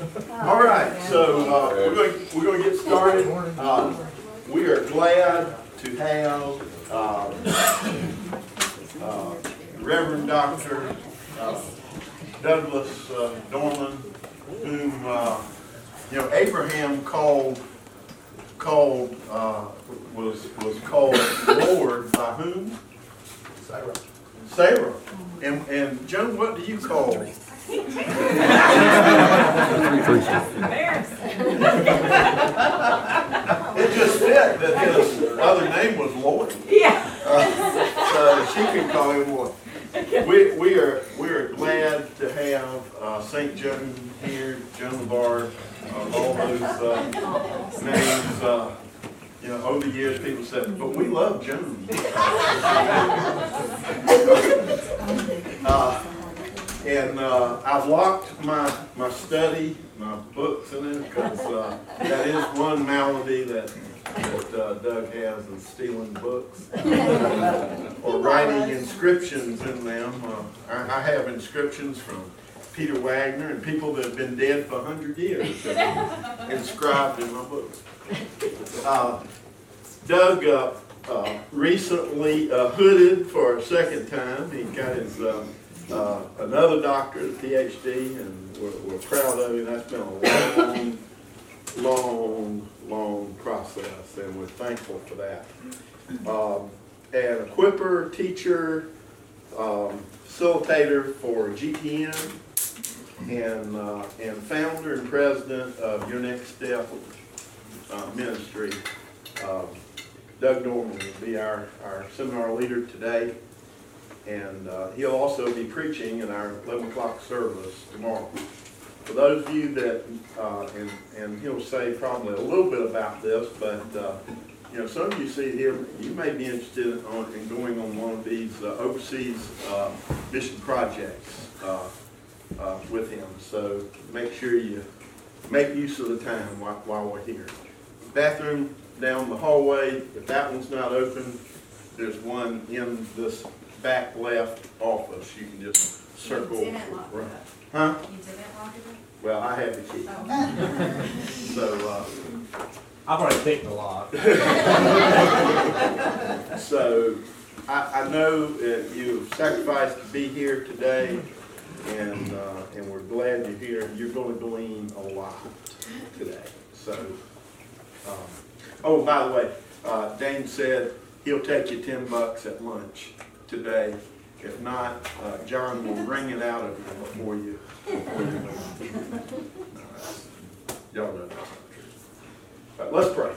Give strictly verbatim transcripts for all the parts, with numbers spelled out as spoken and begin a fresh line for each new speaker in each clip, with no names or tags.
All right, so uh, we're going we're going to get started. Uh, we are glad to have uh, uh, Reverend Doctor Uh, Douglas uh, Dorman, whom uh, you know Abraham called called uh, was was called Lord by whom? Sarah. Sarah. And and Joan, what do you call? It just fit that his other name was Lord. Yeah. Uh, so she can call him Lord. We we are we are glad to have uh, Saint Joan here, Joan of Arc, uh, all those uh, names. Uh, you know, over the years people said, but we love Joan. uh, And uh, I've locked my, my study, my books in it, because uh, that is one malady that, that uh, Doug has, is stealing books or writing inscriptions in them. Uh, I, I have inscriptions from Peter Wagner and people that have been dead for a hundred years that are inscribed in my books. Uh, Doug uh, uh, recently uh, hooded for a second time. He got his uh, Uh, another doctorate, a P H D, and we're, we're proud of him. That's been a long, long, long process, and we're thankful for that. Um, an equipper, teacher, um, facilitator for G T M, and uh, and founder and president of Your Next Step uh, Ministry. Um, Doug Dorman will be our, our seminar leader today. And uh, he'll also be preaching in our eleven o'clock service tomorrow. For those of you that, uh, and, and he'll say probably a little bit about this, but uh, you know, some of you see here, you may be interested on, in going on one of these uh, overseas uh, mission projects uh, uh, with him. So make sure you make use of the time while, while we're here. Bathroom down the hallway. If that one's not open, there's one in this back left office. You can just circle.
You didn't lock it up.
Huh?
You didn't lock it up?
Well, I have the key.
Oh.
So, uh,
I've already picked the lock.
so I, I know that you've sacrificed to be here today, and uh, and we're glad you're here. You're going to glean a lot today. So, um, oh, by the way, uh, Dane said he'll take you ten bucks at lunch today. If not, uh, John will wring it out of you before you, before you leave. No, y'all know that's not true. But let's pray.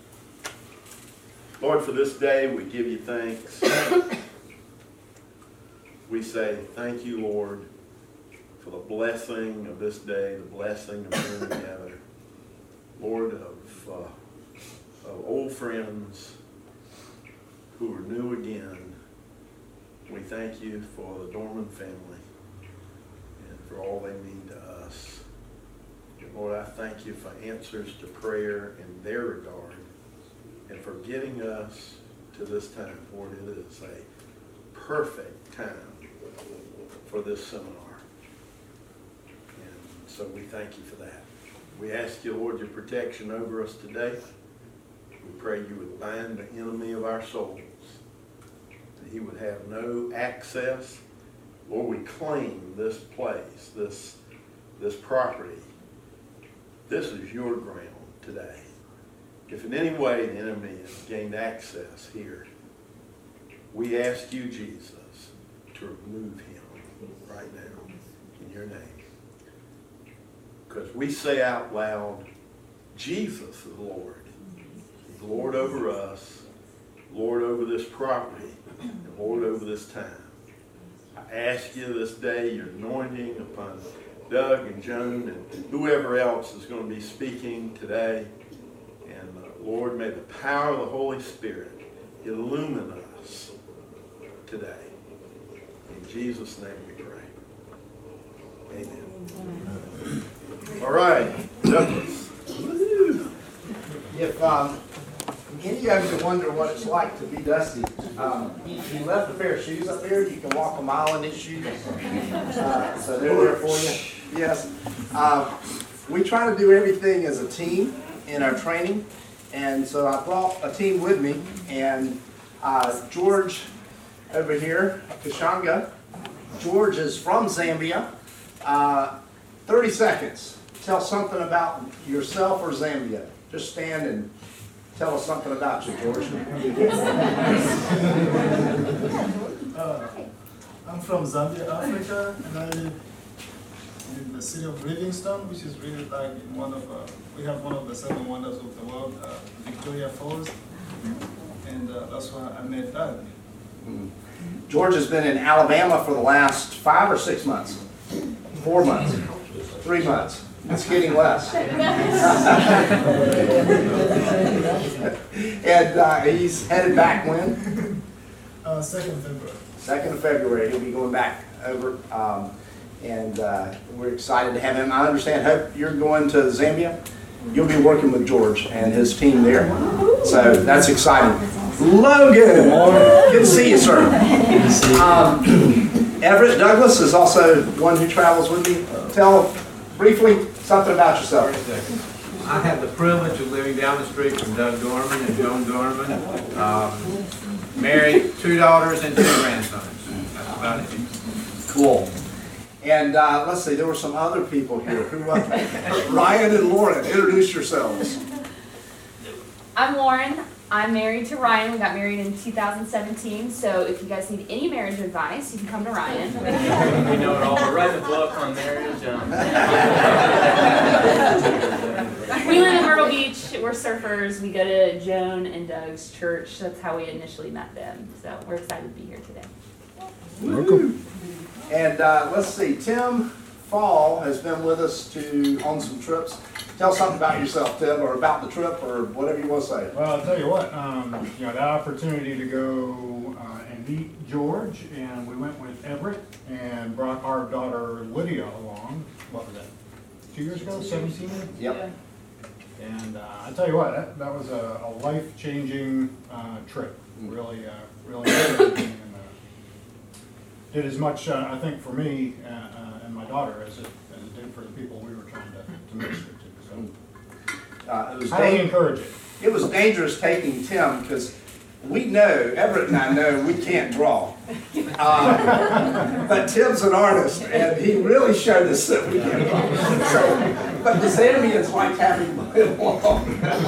Lord, for this day, we give you thanks. We say thank you, Lord, for the blessing of this day, the blessing of being together. Lord, of, uh, of old friends who are new again. We thank you for the Dorman family and for all they mean to us. And Lord, I thank you for answers to prayer in their regard and for getting us to this time. Lord, it is a perfect time for this seminar. And so we thank you for that. We ask you, Lord, your protection over us today. We pray you would bind the enemy of our souls. He would have no access. Lord, we claim this place, this, this property. This is your ground today. If in any way the enemy has gained access here, we ask you, Jesus, to remove him right now in your name. Because we say out loud, Jesus is Lord. He's Lord over us, Lord over this property, and Lord over this time. I ask you this day your anointing upon Doug and Joan and whoever else is going to be speaking today. And uh, Lord, may the power of the Holy Spirit illumine us today. In Jesus' name we pray. Amen. All right. Douglas.
If um, any of you wonder what it's like to be Dusty, um, he left a pair of shoes up there. You can walk a mile in his shoes. Uh, so they're there for you. Yes. Uh, we try to do everything as a team in our training. And so I brought a team with me, and uh, George over here, Kashanga. George is from Zambia. Uh, thirty seconds. Tell something about yourself or Zambia. Just stand and tell us something about you, George.
Uh, I'm from Zambia, Africa, and I live in the city of Livingstone, which is really like one of, uh, we have one of the seven wonders of the world, uh, Victoria Falls, and uh, that's where I met Dad.
George has been in Alabama for the last five or six months? Four months? Three months? It's getting less. And uh, he's headed back when?
Uh, second of February.
second of February, he'll be going back over. Um, and uh, we're excited to have him. I understand, Hope, you're going to Zambia? You'll be working with George and his team there. So that's exciting. Logan! Good to see you, sir. Um, Everett Douglas is also one who travels with me. Tell briefly something about yourself.
I have the privilege of living down the street from Doug Dorman and Joan Dorman. Um, married, two daughters and two grandsons. That's about it.
Cool. And uh, let's see, there were some other people here. Who uh, Ryan and Lauren, introduce yourselves.
I'm Lauren. I'm married to Ryan. We got married in two thousand seventeen, so if you guys need any marriage advice, you can come to Ryan.
We know it all. We're writing a book on marriage. Um,
We live in Myrtle Beach. We're surfers. We go to Joan and Doug's church. That's how we initially met them. So we're excited to be here today.
Welcome. And uh, let's see, Tim Fall has been with us to on some trips. Tell something about yourself, Tim, or about the trip, or whatever you want to say.
Well, I'll tell you what, um, you know, the opportunity to go uh, and meet George, and we went with Everett and brought our daughter Lydia along. What was that? Two years ago, seventeen?
Yep.
And uh, I tell you what, that, that was a, a life-changing uh, trip. Really, uh, really encouraging, and uh, did as much, uh, I think, for me uh, uh, and my daughter as it, as it did for the people we were trying to, to minister to. So,
Uh, it was
highly
dan-
encouraging.
it was dangerous taking Tim because we know, Everett and I know, we can't draw. Uh, but Tim's an artist, and he really showed us that we can draw. So, but the Zambians like having it along.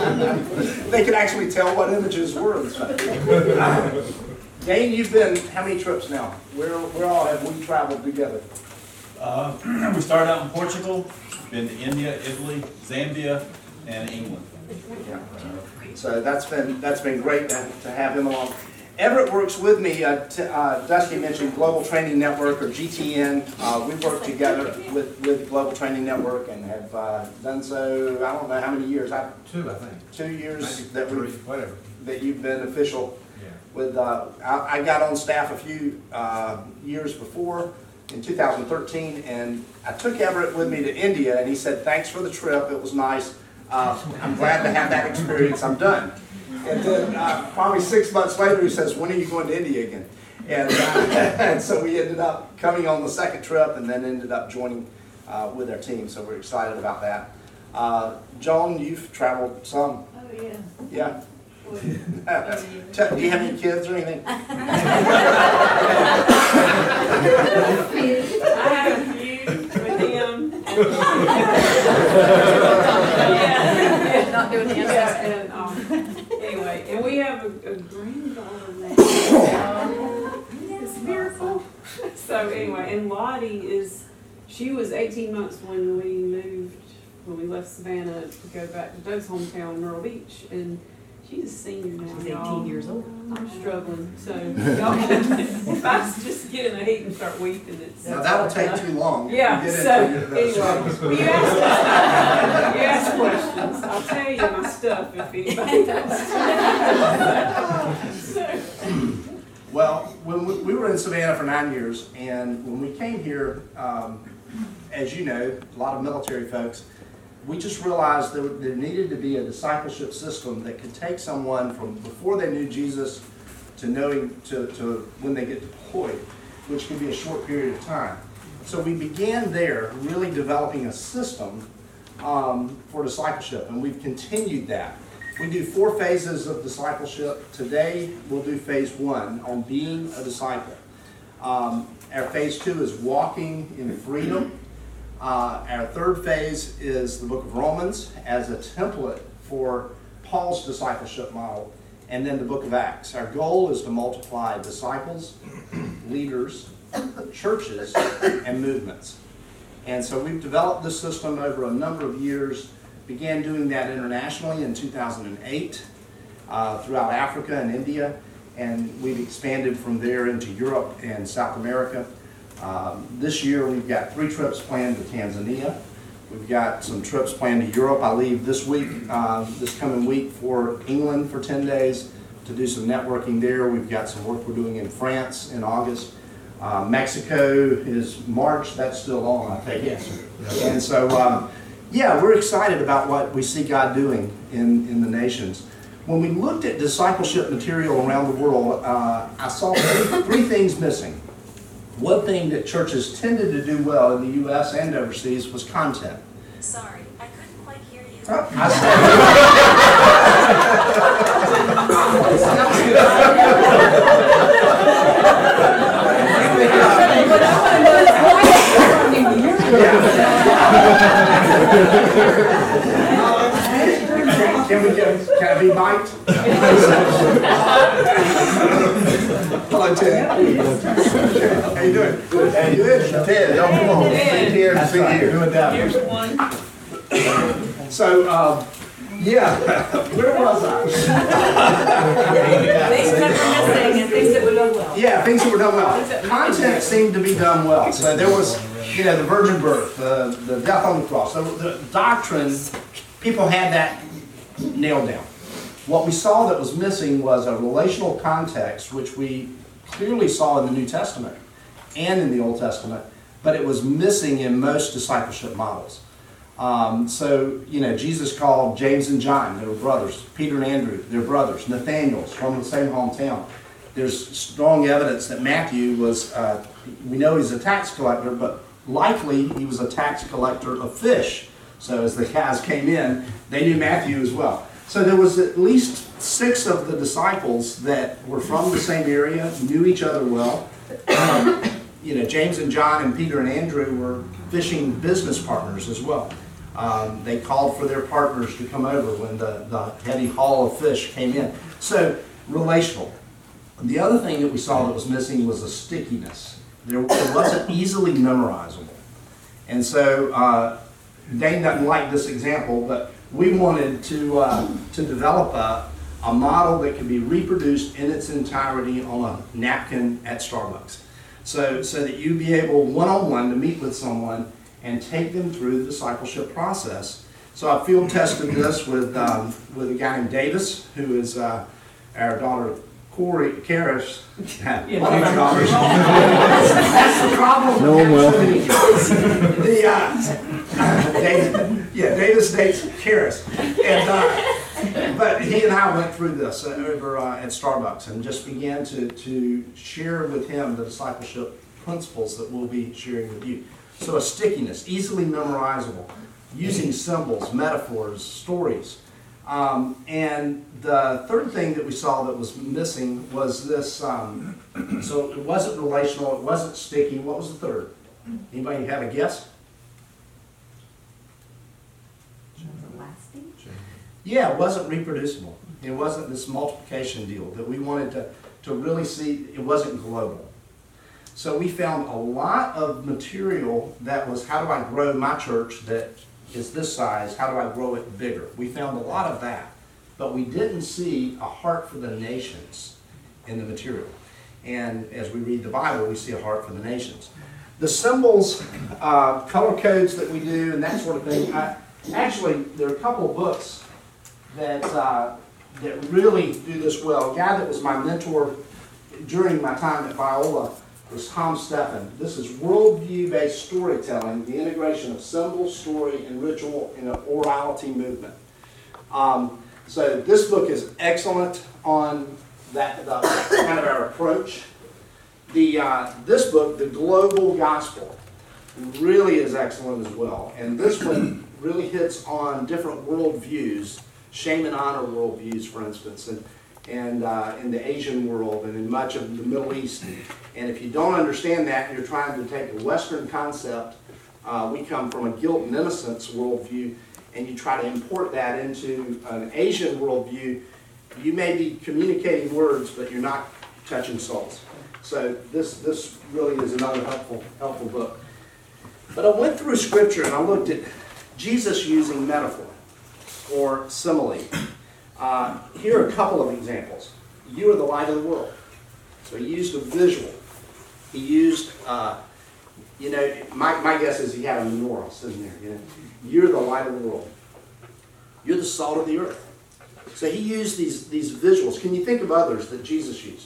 They could actually tell what images were and stuff. Uh, Dane, you've been how many trips now? Where, where all have we traveled together?
Uh, we started out in Portugal, been to India, Italy, Zambia, and England.
Yeah. So that's been that's been great to, to have him along. Everett works with me. Uh, t uh, Dusty mentioned Global Training Network, or G T N. Uh, we work together with, with Global Training Network and have uh, done so, I don't know how many years. I,
Two, I think.
two years
Maybe
that,
three,
we've,
whatever.
that you've been official.
Yeah.
With uh, I, I got on staff a few uh, years before, in two thousand thirteen, and I took Everett with me to India, and he said, thanks for the trip, it was nice. Uh, I'm glad to have that experience, I'm done. And then uh, probably six months later, he says, when are you going to India again? And, uh, and so we ended up coming on the second trip and then ended up joining uh, with our team, so we're excited about that. Uh, Joan, you've traveled some.
Oh, yeah.
Yeah. Do you have any kids or anything?
I have a few with him.
Yeah.
Not doing the
Yeah, and, um, anyway, and we have a, a granddaughter now. It's a miracle. So anyway, and Lottie is, she was eighteen months when we moved, when we left Savannah to go back to Doug's hometown in Myrtle Beach, and she's a senior now.
She's
y'all.
eighteen years old.
I'm struggling, so y'all can, if I just get in the heat and start weeping, it's.
Now, that'll take too long. if
Yeah,
we get
so,
into those
anyway,
things.
well, you ask, you ask questions, I'll tell you my stuff if anybody wants to.
Well, when we, we were in Savannah for nine years, and when we came here, um, as you know, a lot of military folks, we just realized there, there needed to be a discipleship system that could take someone from before they knew Jesus to knowing to, to when they get deployed, which can be a short period of time. So we began there, really developing a system um, for discipleship, and we've continued that. We do four phases of discipleship. Today, we'll do phase one on being a disciple. Um, our phase two is walking in freedom. Uh, our third phase is the book of Romans as a template for Paul's discipleship model, and then the book of Acts. Our goal is to multiply disciples, leaders, churches, and movements. And so we've developed this system over a number of years, began doing that internationally in two thousand eight uh, throughout Africa and India, and we've expanded from there into Europe and South America. Um, this year we've got three trips planned to Tanzania. We've got some trips planned to Europe. I leave this week, uh, this coming week for England for ten days to do some networking there. We've got some work we're doing in France in August. Uh, Mexico is March, that's still on, I take it. And so, um, yeah, we're excited about what we see God doing in, in the nations. When we looked at discipleship material around the world, uh, I saw three, three things missing. One thing that churches tended to do well in the U S and overseas was content.
Sorry, I couldn't quite hear you.
Oh, I Can we get, can I be mic'd? Hello, Ted. How you doing? Good. Hey, good. Ted, y'all come on. Sit here and sit here. Doing that.
Here's one.
So, um, yeah, where was I?
Things that were missing and things that were done well.
Yeah, things that were done well. Content seemed to be done well. So there was, you know, the virgin birth, the, the death on the cross. So the doctrine, people had that nailed down. What we saw that was missing was a relational context, which we clearly saw in the New Testament and in the Old Testament, but it was missing in most discipleship models. Um, so, you know, Jesus called James and John, they were brothers. Peter and Andrew, they're brothers. Nathaniel's from the same hometown. There's strong evidence that Matthew was, uh, we know he's a tax collector, but likely he was a tax collector of fish. So as the guys came in, they knew Matthew as well. So there was at least six of the disciples that were from the same area, knew each other well. Um, you know, James and John and Peter and Andrew were fishing business partners as well. Um, they called for their partners to come over when the, the heavy haul of fish came in. So, relational. The other thing that we saw that was missing was a stickiness. There, it wasn't easily memorizable. And so, uh, Dane doesn't like this example, but we wanted to, uh, to develop a, a model that could be reproduced in its entirety on a napkin at Starbucks. So, so that you'd be able one-on-one to meet with someone and take them through the discipleship process. So I field tested this with, um, with a guy named Davis, who is uh, our daughter Corey Karis. One of our daughters. That's the problem. No one will. The, uh, Davis, yeah, Davis dates Karis. And, uh, but he and I went through this uh, over uh, at Starbucks and just began to, to share with him the discipleship principles that we'll be sharing with you. So a stickiness, easily memorizable, using symbols, metaphors, stories. Um, and the third thing that we saw that was missing was this, um, so it wasn't relational, it wasn't sticky. What was the third? Anybody have a guess?
Lasting?
Yeah, it wasn't reproducible. It wasn't this multiplication deal that we wanted to, to really see. It wasn't global. So we found a lot of material that was, how do I grow my church that is this size? How do I grow it bigger? We found a lot of that, but we didn't see a heart for the nations in the material. And as we read the Bible, we see a heart for the nations. The symbols, uh, color codes that we do, and that sort of thing. I, actually, there are a couple of books that uh, that really do this well. A guy that was my mentor during my time at Biola was Tom Steffen. This is worldview-based storytelling, the integration of symbol, story, and ritual in an orality movement. Um, so this book is excellent on that, the, kind of our approach. The, uh, this book, The Global Gospel, really is excellent as well. And this one really hits on different worldviews, shame and honor worldviews, for instance, and, and uh, in the Asian world and in much of the Middle East. And if you don't understand that and you're trying to take a Western concept, uh, we come from a guilt and innocence worldview, and you try to import that into an Asian worldview, you may be communicating words, but you're not touching souls. So this, this really is another helpful, helpful book. But I went through Scripture and I looked at Jesus using metaphor or simile. Uh, here are a couple of examples. You are the light of the world. So he used a visual. He used, uh, you know, my, my guess is he had a menorah sitting there. You know? You're the light of the world. You're the salt of the earth. So he used these, these visuals. Can you think of others that Jesus used?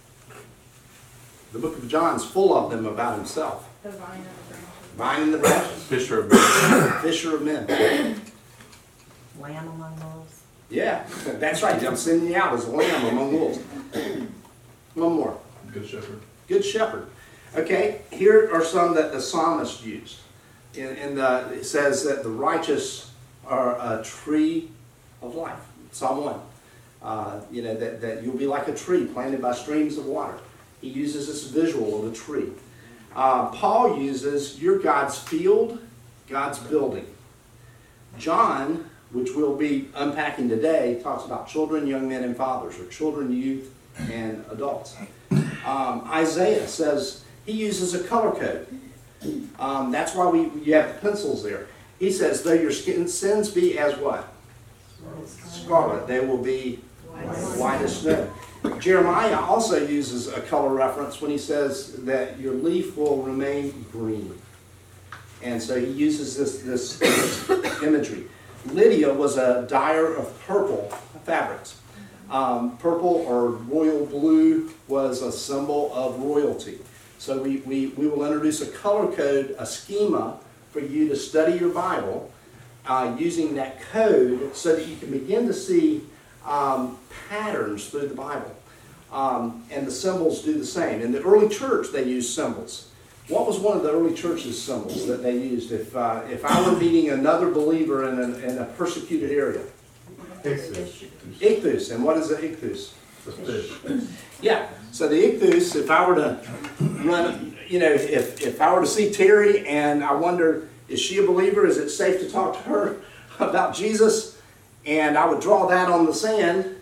The book of John is full of them about himself.
The vine and the branches.
Vine and the branches.
Fisher of men.
Fisher of men.
Lamb among wolves.
Yeah, that's right. I'm sending you out as a lamb among wolves. One more.
Good shepherd.
Good shepherd. Okay, here are some that the psalmist used. In, in the, it says that the righteous are a tree of life. Psalm one. Uh, you know, that, that you'll be like a tree planted by streams of water. He uses this visual of a tree. Uh, Paul uses, you're God's field, God's building. John, which we'll be unpacking today, talks about children, young men, and fathers, or children, youth, and adults. Um, Isaiah says he uses a color code. Um, that's why we you have the pencils there. He says, though your skin, sins be as what? Scarlet. They will be white as snow. Jeremiah also uses a color reference when he says that your leaf will remain green. And so he uses this, this, this imagery. Lydia was a dyer of purple fabrics. Um, purple or royal blue was a symbol of royalty. So we, we, we will introduce a color code, a schema for you to study your Bible uh, using that code so that you can begin to see um, patterns through the Bible. Um, and the symbols do the same. In the early church, they used symbols. What was one of the early church's symbols that they used? If, uh, if I were meeting another believer in, an, in a persecuted area?
Ichthus.
Ichthus. And what is the ichthus?
The fish.
Yeah. So the ichthus, if I were to run, you know, if, if I were to see Terry and I wonder, is she a believer? Is it safe to talk to her about Jesus? And I would draw that on the sand,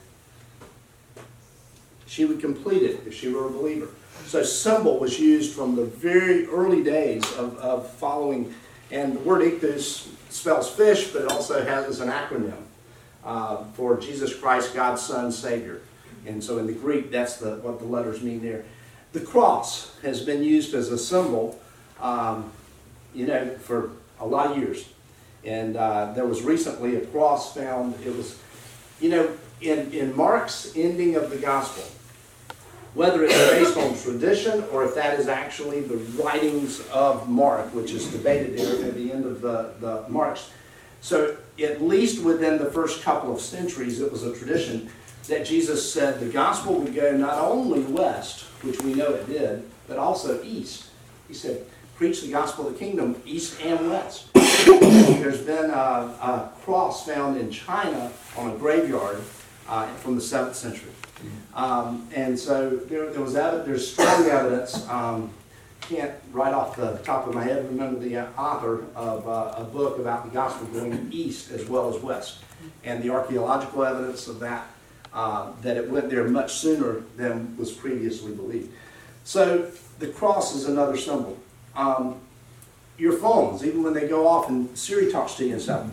she would complete it if she were a believer. So symbol was used from the very early days of, of following, and the word ichthus spells fish, but it also has an acronym uh, for Jesus Christ, God's Son, Savior. And so in the Greek, that's the, what the letters mean there. The cross has been used as a symbol, um, you know, for a lot of years. And uh, there was recently a cross found. It was, you know, in, in Mark's ending of the gospel, whether it's based on tradition or if that is actually the writings of Mark, which is debated there at the end of the, the Marks. So at least within the first couple of centuries, it was a tradition that Jesus said the gospel would go not only west, which we know it did, but also east. He said, preach the gospel of the kingdom east and west. There's been a, a cross found in China on a graveyard uh, from the seventh century. Um, and so there, there was ev there's strong evidence. Um, can't right off the top of my head remember the uh, author of uh, a book about the gospel going east as well as west, and the archaeological evidence of that, uh, that it went there much sooner than was previously believed. So the cross is another symbol. Um, your phones, even when they go off and Siri talks to you and stuff,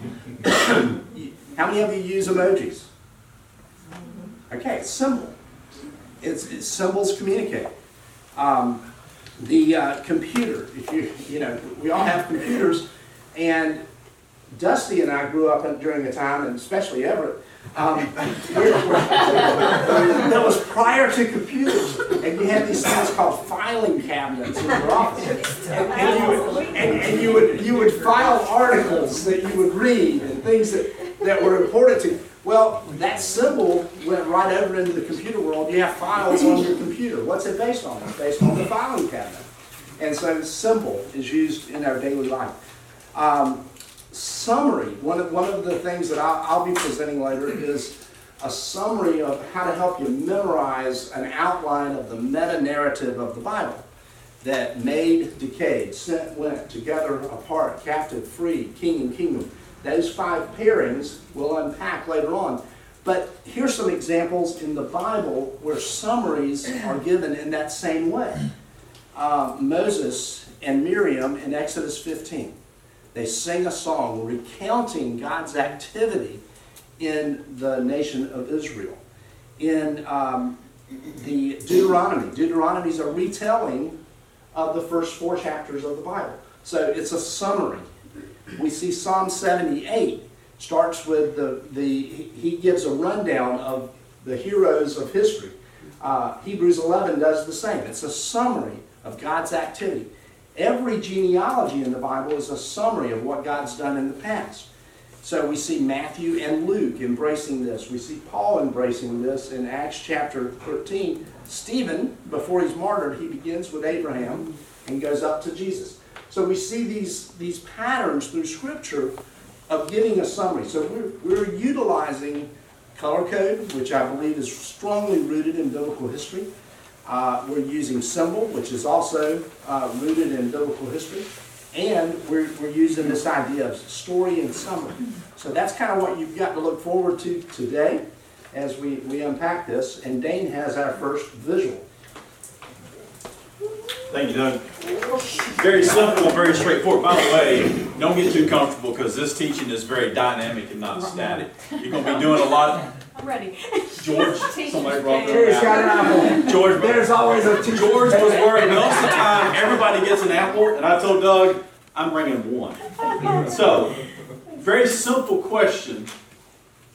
how many of you use emojis? Okay, it's symbol. It's, it's symbols communicate. Um, the uh, computer, if you, you know, we all have computers, and Dusty and I grew up in, during a time, and especially Everett, um, we're, we're, that was prior to computers, and you had these things called filing cabinets in your office, and, and, you, would, and, and you would you would file articles that you would read and things that, that were important to you. Well, that symbol went right over into the computer world. You have files on your computer. What's it based on? It's based on the filing cabinet. And so symbol is used in our daily life. Um, summary, one of, one of the things that I'll, I'll be presenting later is a summary of how to help you memorize an outline of the meta-narrative of the Bible. That made, decayed, sent, went, together, apart, captive, free, king and kingdom. Those five pairings we'll unpack later on. But here's some examples in the Bible where summaries are given in that same way. Uh, Moses and Miriam in Exodus fifteen. They sing a song recounting God's activity in the nation of Israel. In um, the Deuteronomy, Deuteronomy is a retelling of the first four chapters of the Bible. So it's a summary. We see Psalm seventy-eight starts with the, the he gives a rundown of the heroes of history. Uh, Hebrews eleven does the same. It's a summary of God's activity. Every genealogy in the Bible is a summary of what God's done in the past. So we see Matthew and Luke embracing this. We see Paul embracing this in Acts chapter thirteen. Stephen, before he's martyred, he begins with Abraham and goes up to Jesus. So we see these, these patterns through Scripture of giving a summary. So we're, we're utilizing color code, which I believe is strongly rooted in biblical history. Uh, we're using symbol, which is also uh, rooted in biblical history. And we're, we're using this idea of story and summary. So that's kind of what you've got to look forward to today as we, we unpack this. And Dane has our first visual.
Thank you, Doug. Very simple, very straightforward. By the way, don't get too comfortable because this teaching is very dynamic and not static. You're going to be doing a lot of...
I'm ready.
George, somebody brought
Here's
that
got an apple.
George,
There's always a teacher.
George was worried. Most of the time, everybody gets an apple, and I told Doug, I'm bringing one. So, very simple question.